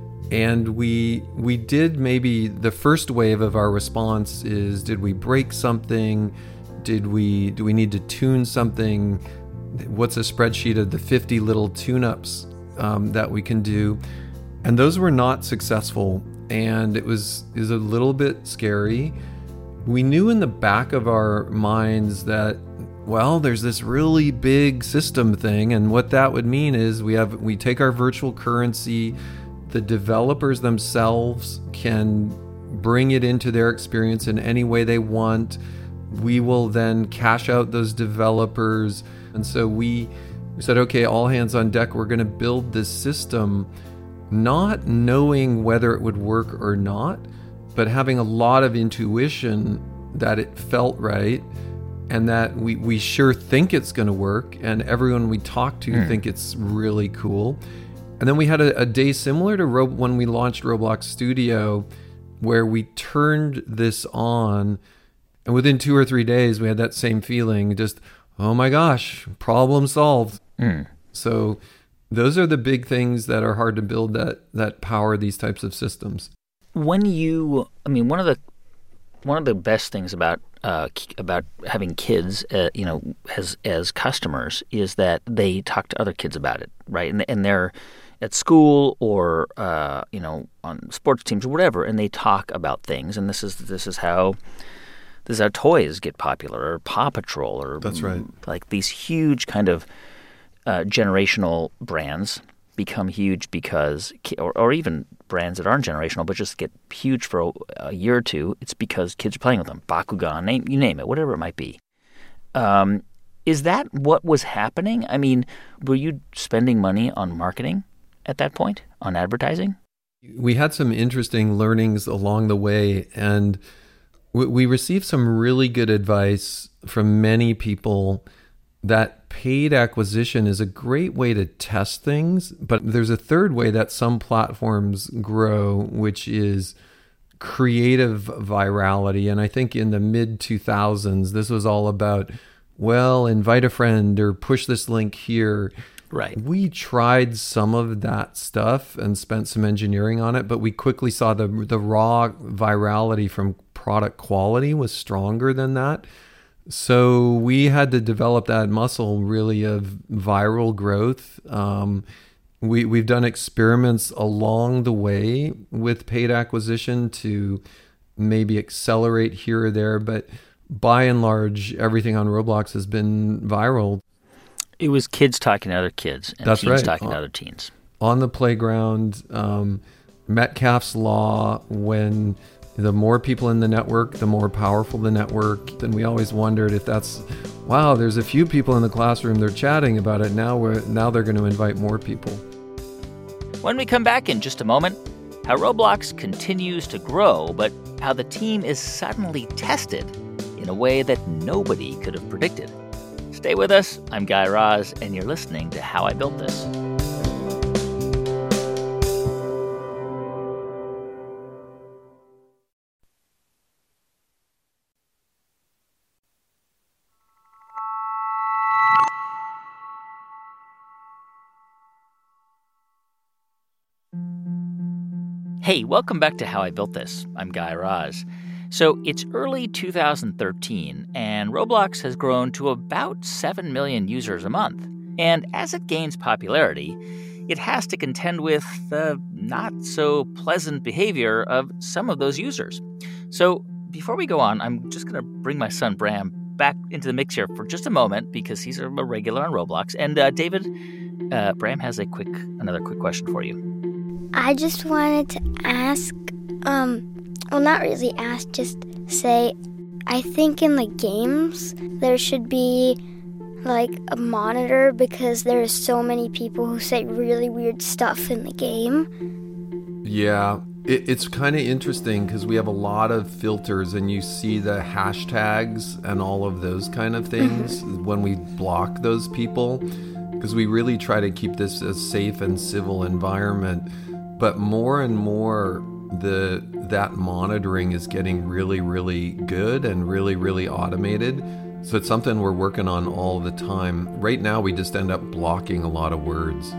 And we we did maybe the first wave of our response is, did we break something? Did we do we need to tune something? What's a spreadsheet of the fifty little tune-ups um, that we can do? And those were not successful. And it was is a little bit scary. We knew in the back of our minds that, well, there's this really big system thing. And what that would mean is we have we take our virtual currency. The developers themselves can bring it into their experience in any way they want. We will then cash out those developers. And so we said, okay, all hands on deck. We're going to build this system, not knowing whether it would work or not, but having a lot of intuition that it felt right and that we, we sure think it's going to work. And everyone we talk to mm. think it's really cool. And then we had a, a day similar to Ro- when we launched Roblox Studio, where we turned this on, and within two or three days, we had that same feeling, just, oh my gosh, problem solved. Mm. So those are the big things that are hard to build that that power these types of systems. When you, I mean, one of the one of the best things about uh, about having kids, uh, you know, as as customers, is that they talk to other kids about it, right? And and they're at school or uh, you know, on sports teams or whatever, and they talk about things. And this is this is how this is how toys get popular, or Paw Patrol, or that's right, like these huge kind of uh, generational brands become huge because, or, or even brands that aren't generational but just get huge for a, a year or two. It's because kids are playing with them. Bakugan, name you name it, whatever it might be. Um, is that what was happening? I mean, were you spending money on marketing at that point, on advertising? We had some interesting learnings along the way, and we, we received some really good advice from many people that paid acquisition is a great way to test things, but there's a third way that some platforms grow, which is creative virality. And I think in the mid two thousands, this was all about, well, invite a friend or push this link here. Right. We tried some of that stuff and spent some engineering on it, but we quickly saw the the raw virality from product quality was stronger than that. So we had to develop that muscle really of viral growth. Um, we, we've done experiments along the way with paid acquisition to maybe accelerate here or there, but by and large, everything on Roblox has been viral. It was kids talking to other kids and That's teens right. talking on, to other teens. On the playground, um, Metcalfe's Law, when The more people in the network, the more powerful the network. Then we always wondered if that's, wow, there's a few people in the classroom, they're chatting about it. Now we're now they're going to invite more people. When we come back in just a moment, how Roblox continues to grow, but how the team is suddenly tested in a way that nobody could have predicted. Stay with us. I'm Guy Raz, and you're listening to How I Built This. Hey, welcome back to How I Built This. I'm Guy Raz. So it's early two thousand thirteen, and Roblox has grown to about seven million users a month. And as it gains popularity, it has to contend with the not-so-pleasant behavior of some of those users. So before we go on, I'm just going to bring my son Bram back into the mix here for just a moment because he's a regular on Roblox. And uh, David, uh, Bram has a quick, another quick question for you. I just wanted to ask, um, well, not really ask, just say, I think in the games there should be, like, a monitor because there are so many people who say really weird stuff in the game. Yeah, it, it's kind of interesting because we have a lot of filters and you see the hashtags and all of those kind of things when we block those people because we really try to keep this a safe and civil environment. But more and more, the that monitoring is getting really, really good and really, really automated. So it's something we're working on all the time. Right now, we just end up blocking a lot of words.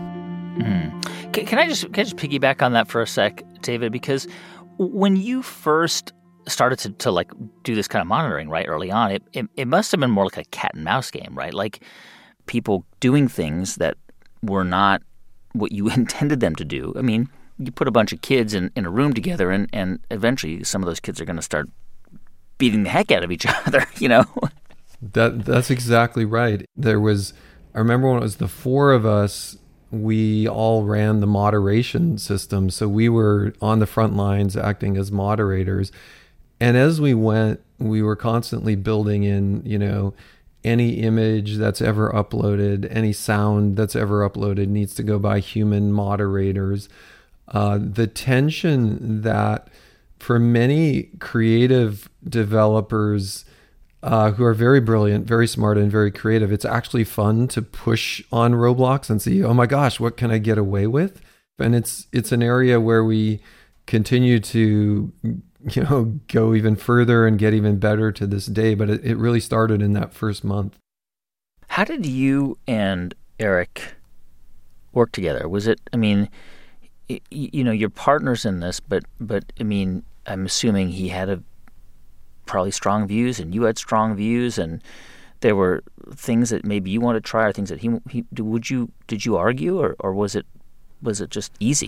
Mm. Can, can I just can I just piggyback on that for a sec, David? Because when you first started to, to like do this kind of monitoring, right, early on, it, it it must have been more like a cat and mouse game, right? Like people doing things that were not what you intended them to do. I mean, you put a bunch of kids in, in a room together, and, and eventually some of those kids are going to start beating the heck out of each other, you know? That That's exactly right. There was, I remember when it was the four of us, we all ran the moderation system. So we were on the front lines acting as moderators. And as we went, we were constantly building in, you know, any image that's ever uploaded, any sound that's ever uploaded needs to go by human moderators. Uh, the tension that for many creative developers uh, who are very brilliant, very smart, and very creative, it's actually fun to push on Roblox and see, oh my gosh, what can I get away with? And it's it's an area where we continue to, you know, go even further and get even better to this day. But it, it really started in that first month. How did you and Eric work together? Was it, I mean, you, you know, you're partners in this, but, but I mean, I'm assuming he had a probably strong views and you had strong views, and there were things that maybe you wanted to try or things that he, he would you, did you argue or, or was it, was it just easy?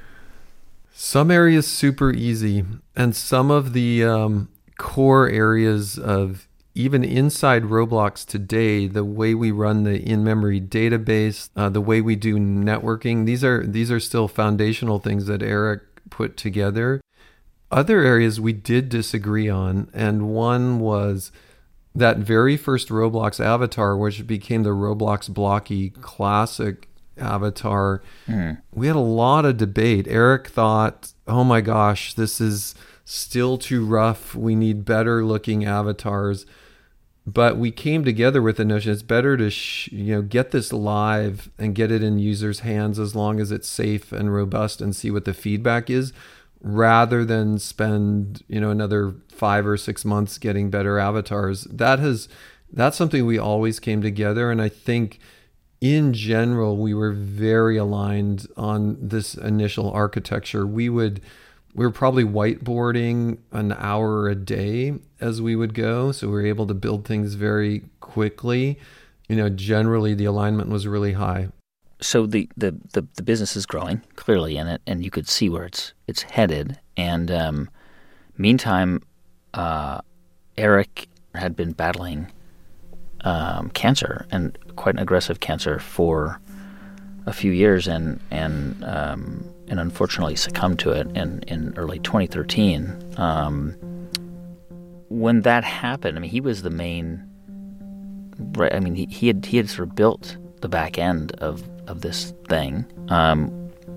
Some areas super easy, and some of the um, core areas of even inside Roblox today, the way we run the in-memory database, uh, the way we do networking, these are these are still foundational things that Eric put together. Other areas we did disagree on, and one was that very first Roblox avatar, which became the Roblox Blocky Classic avatar. Mm. We had a lot of debate. Eric thought, oh my gosh, this is still too rough. We need better looking avatars. But we came together with the notion it's better to sh- you know get this live and get it in users' hands as long as it's safe and robust and see what the feedback is, rather than spend you know another five or six months getting better avatars. That has that's something we always came together, and I think in general we were very aligned on this initial architecture. We would we were probably whiteboarding an hour a day as we would go, so we were able to build things very quickly. You know, generally the alignment was really high. So the, the, the, the business is growing clearly in it, and you could see where it's it's headed. And um, meantime, uh, Eric had been battling um, cancer, and quite an aggressive cancer, for a few years, and and um, and unfortunately succumbed to it in, in early twenty thirteen. Um, when that happened, I mean, he was the main, right? I mean, he, he had he had sort of built the back end of, of this thing. Um,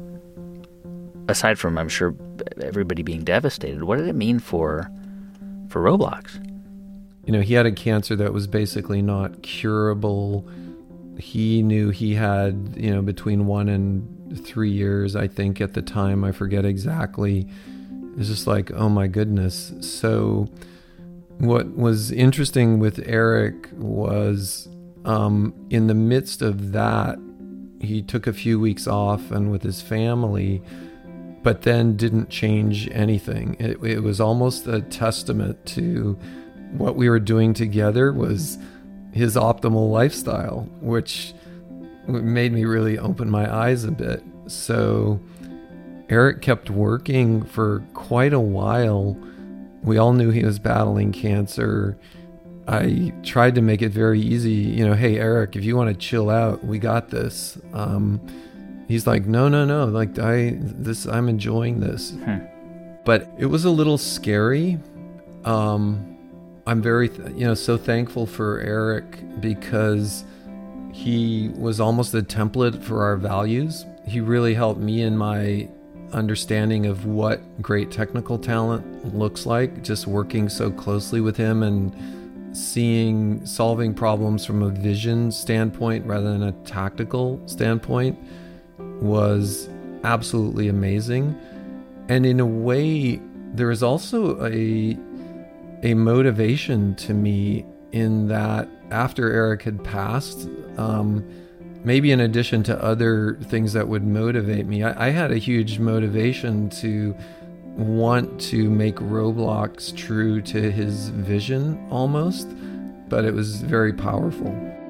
aside from, I'm sure, everybody being devastated, what did it mean for for Roblox? You know, he had a cancer that was basically not curable. He knew he had, you know, between one and three years, I think, at the time. I forget exactly. It was just like, oh my goodness. So what was interesting with Eric was um, in the midst of that, he took a few weeks off and with his family, but then didn't change anything. It, it was almost a testament to what we were doing together was his optimal lifestyle, which made me really open my eyes a bit. So Eric kept working for quite a while. We all knew he was battling cancer. I tried to make it very easy. You know, hey, Eric, if you want to chill out, we got this. Um, he's like, no, no, no. Like, I, this, I'm enjoying this. Hmm. But it was a little scary. Um, I'm very, you know, so thankful for Eric because he was almost a template for our values. He really helped me in my understanding of what great technical talent looks like, just working so closely with him and seeing, solving problems from a vision standpoint rather than a tactical standpoint was absolutely amazing. And in a way, there is also a a motivation to me in that after Eric had passed, um, maybe in addition to other things that would motivate me, I, I had a huge motivation to want to make Roblox true to his vision almost, but it was very powerful.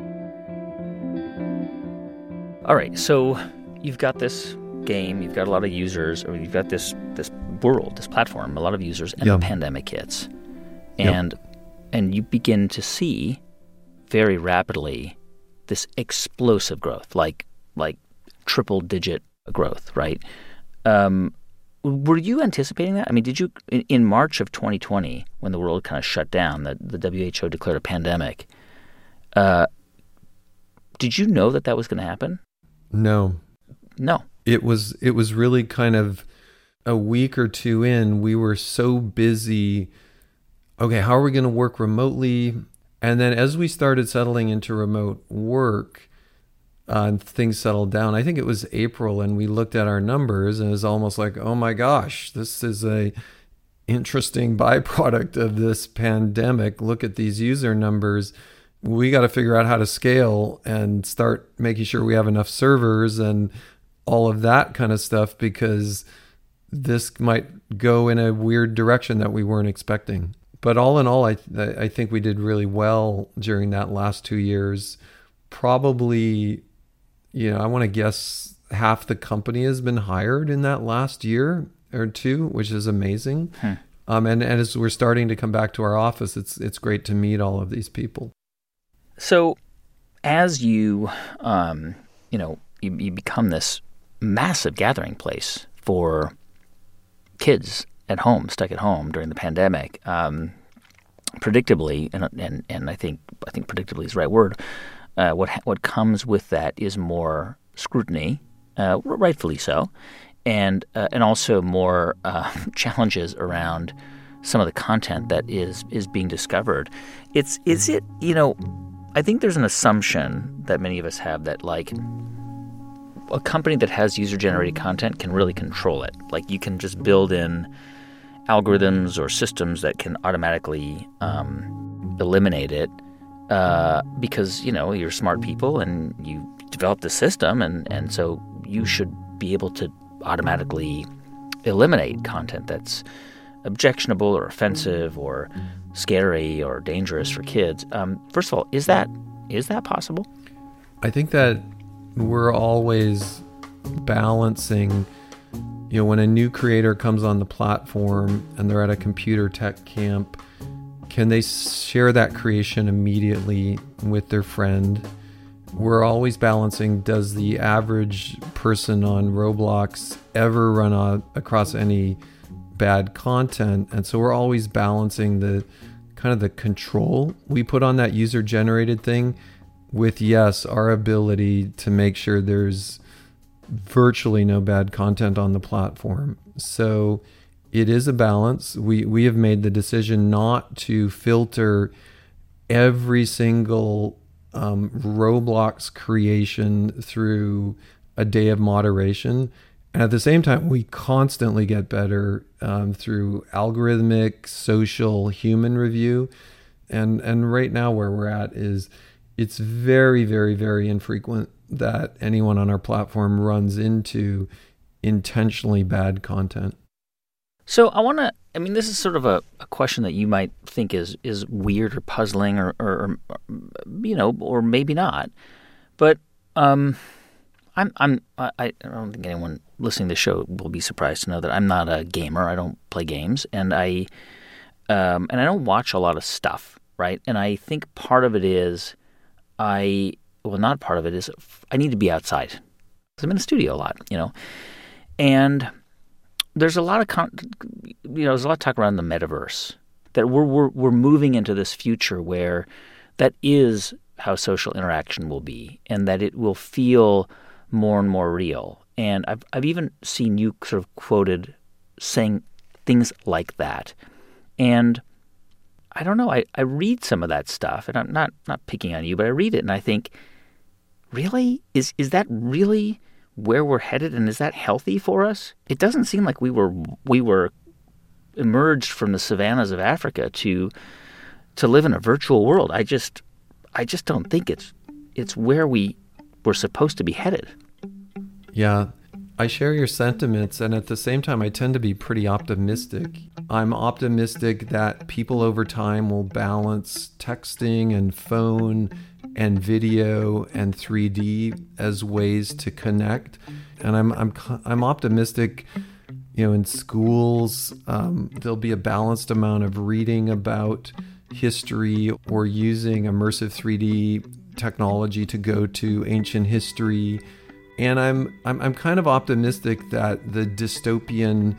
All right, so you've got this game, you've got a lot of users, or you've got this this world, this platform, a lot of users, and yep. the pandemic hits. And yep. and you begin to see very rapidly this explosive growth, like like triple digit growth, right? Um, were you anticipating that? I mean, did you in, in March of twenty twenty, when the world kind of shut down, the, the W H O declared a pandemic, uh, did you know that that was going to happen? No. No. It was it was really kind of a week or two in, we were so busy. Okay, how are we going to work remotely? And then as we started settling into remote work, uh, and things settled down, I think it was April, and we looked at our numbers, and it was almost like, oh my gosh, this is a interesting byproduct of this pandemic. Look at these user numbers. We got to figure out how to scale and start making sure we have enough servers and all of that kind of stuff, because this might go in a weird direction that we weren't expecting. But all in all, I I think we did really well during that last two years. Probably, you know, I want to guess half the company has been hired in that last year or two, which is amazing. Hmm. Um, and, and as we're starting to come back to our office, it's it's great to meet all of these people. So as you, um, you know, you, you become this massive gathering place for kids at home, stuck at home during the pandemic, um, predictably, and, and and I think I think predictably is the right word. Uh, what what comes with that is more scrutiny, uh, rightfully so, and uh, and also more uh, challenges around some of the content that is is being discovered. It's is it you know, I think there's an assumption that many of us have that, like, a company that has user-generated content can really control it. Like, you can just build in algorithms or systems that can automatically um, eliminate it uh, because, you know, you're smart people and you developed the system, and, and so you should be able to automatically eliminate content that's objectionable or offensive or scary or dangerous for kids. Um, first of all, is that is that possible? I think that we're always balancing, you know, when a new creator comes on the platform and they're at a computer tech camp, can they share that creation immediately with their friend? We're always balancing, does the average person on Roblox ever run a, across any bad content. And so we're always balancing the kind of the control we put on that user-generated thing with, yes, our ability to make sure there's virtually no bad content on the platform. So it is a balance. We we have made the decision not to filter every single um, Roblox creation through a day of moderation. And at the same time, we constantly get better um, through algorithmic, social, human review. And and right now where we're at is it's very, very, very infrequent that anyone on our platform runs into intentionally bad content. So I want to, I mean, this is sort of a, a question that you might think is is weird or puzzling or, or, or you know, or maybe not. But um, I'm, I'm, I, I don't think anyone listening to the show will be surprised to know that I'm not a gamer. I don't play games, and I, um, and I don't watch a lot of stuff, right? And I think part of it is I, well, not part of it is I need to be outside. 'Cause I'm in the studio a lot, you know, and there's a lot of, con- you know, there's a lot of talk around the metaverse that we're we're we're moving into this future where that is how social interaction will be, and that it will feel more and more real. And I've I've even seen you sort of quoted saying things like that, and I don't know. I, I read some of that stuff, and I'm not not picking on you, but I read it and I think, really, is is that really where we're headed, and is that healthy for us? It doesn't seem like we were we were emerged from the savannas of Africa to to live in a virtual world. I just I just don't think it's it's where we we're supposed to be headed. Yeah, I share your sentiments, and at the same time, I tend to be pretty optimistic. I'm optimistic that people over time will balance texting and phone and video and three D as ways to connect. And I'm I'm I'm optimistic, you know, in schools, um, there'll be a balanced amount of reading about history or using immersive three D technology to go to ancient history. And I'm I'm I'm kind of optimistic that the dystopian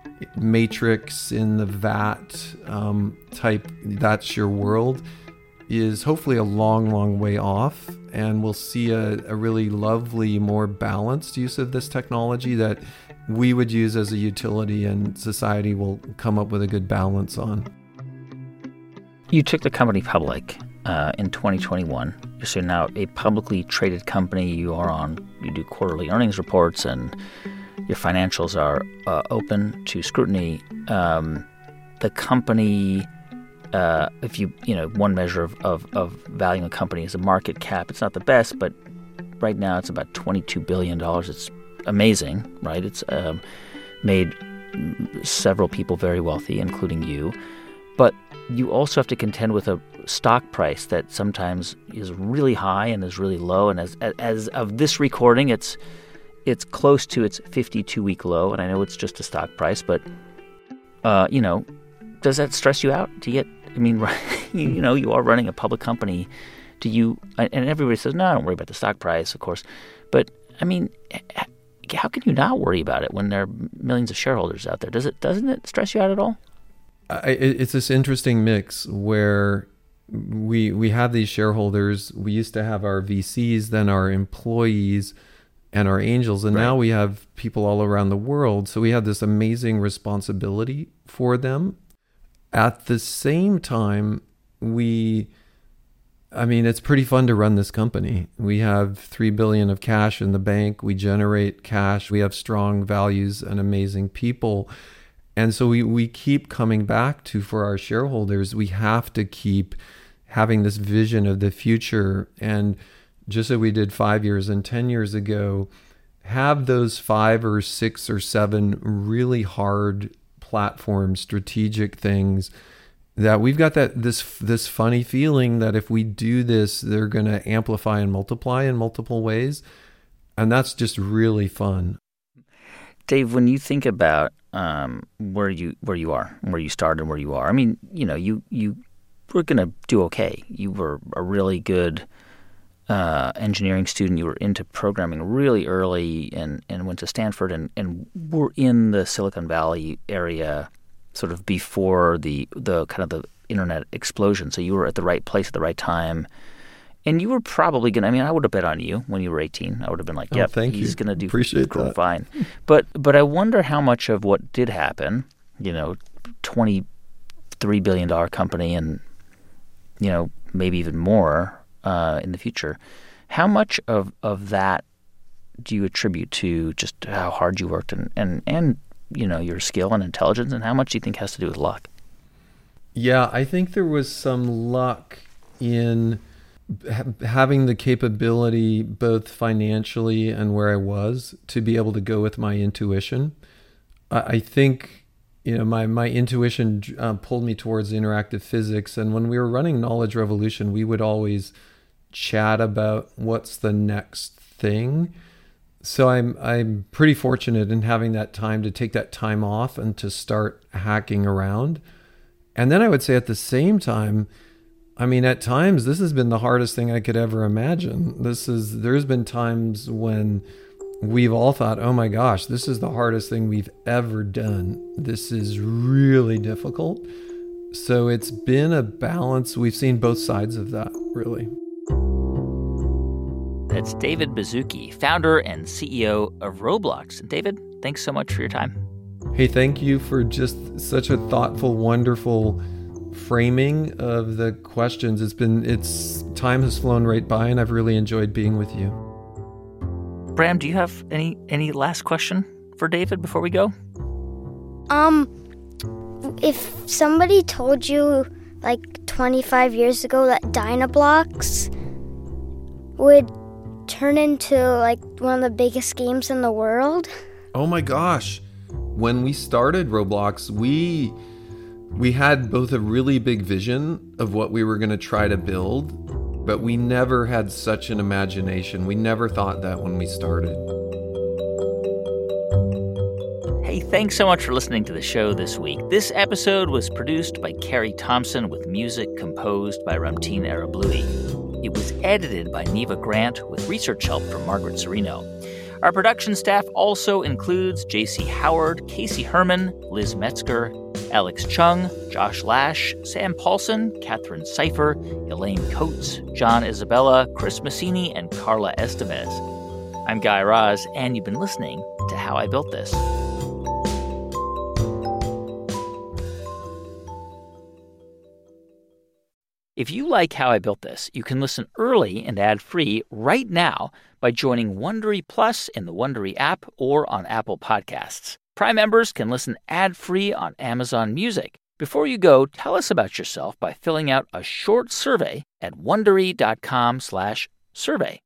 Matrix in the vat um, type, that's your world, is hopefully a long, long way off, and we'll see a, a really lovely, more balanced use of this technology that we would use as a utility, and society will come up with a good balance on. You took the company public uh, in twenty twenty-one. So now a publicly traded company. You are on, you do quarterly earnings reports, and your financials are uh, open to scrutiny. Um, the company, uh, if you, you know, one measure of, of, of valuing a company is a market cap. It's not the best, but right now it's about twenty-two billion dollars. It's amazing, right? It's um, made several people very wealthy, including you. But you also have to contend with a stock price that sometimes is really high and is really low. And as as of this recording, it's it's close to its fifty-two week low. And I know it's just a stock price, but uh, you know, does that stress you out? Do you get? I mean, you, you know, you are running a public company. Do you? And everybody says, no, don't worry about the stock price, of course. But I mean, how can you not worry about it when there are millions of shareholders out there? Does it? Doesn't it stress you out at all? I, it's this interesting mix where we we have these shareholders. We used to have our V Cs, then our employees, and our angels, and right. Now we have people all around the world. So we have this amazing responsibility for them. At the same time, we, I mean, it's pretty fun to run this company. We have three billion dollars of cash in the bank. We generate cash. We have strong values and amazing people. And so we, we keep coming back to, for our shareholders, we have to keep having this vision of the future. And just as we did five years and ten years ago, have those five or six or seven really hard platform strategic things that we've got that this this funny feeling that if we do this, they're going to amplify and multiply in multiple ways. And that's just really fun. Dave, when you think about um, where you where you are, where you started, and where you are, I mean, you know, you you were going to do okay. You were a really good uh, engineering student. You were into programming really early and, and went to Stanford and, and were in the Silicon Valley area sort of before the the kind of the internet explosion. So you were at the right place at the right time. And you were probably going to, I mean, I would have bet on you when you were eighteen. I would have been like, yep, oh, thank he's going to do Appreciate that. fine. But, but I wonder how much of what did happen, you know, twenty-three billion dollars company and, you know, maybe even more uh, in the future, how much of, of that do you attribute to just how hard you worked and, and, and, you know, your skill and intelligence, and how much do you think has to do with luck? Yeah, I think there was some luck in having the capability, both financially and where I was, to be able to go with my intuition. I think, you know, my, my intuition uh, pulled me towards interactive physics. And when we were running Knowledge Revolution, we would always chat about what's the next thing. So I'm I'm pretty fortunate in having that time to take that time off and to start hacking around. And then I would say at the same time, I mean, at times, this has been the hardest thing I could ever imagine. This is, there's been times when we've all thought, oh my gosh, this is the hardest thing we've ever done. This is really difficult. So it's been a balance. We've seen both sides of that, really. That's David Baszucki, founder and C E O of Roblox. And David, thanks so much for your time. Hey, thank you for just such a thoughtful, wonderful framing of the questions. It's been, it's, time has flown right by, and I've really enjoyed being with you. Bram, do you have any, any last question for David before we go? Um, if somebody told you like twenty-five years ago that Dynablocks would turn into like one of the biggest games in the world? Oh my gosh. When we started Roblox, we we had both a really big vision of what we were going to try to build, but we never had such an imagination. We never thought that when we started. Hey, thanks so much for listening to the show this week. This episode was produced by Carrie Thompson with music composed by Ramtin Arablouei. It was edited by Neva Grant with research help from Margaret Serino. Our production staff also includes J C Howard, Casey Herman, Liz Metzger, Alex Chung, Josh Lash, Sam Paulson, Catherine Seifer, Elaine Coates, John Isabella, Chris Massini, and Carla Estevez. I'm Guy Raz, and you've been listening to How I Built This. If you like How I Built This, you can listen early and ad-free right now by joining Wondery Plus in the Wondery app or on Apple Podcasts. Prime members can listen ad-free on Amazon Music. Before you go, tell us about yourself by filling out a short survey at wondery dot com slash survey.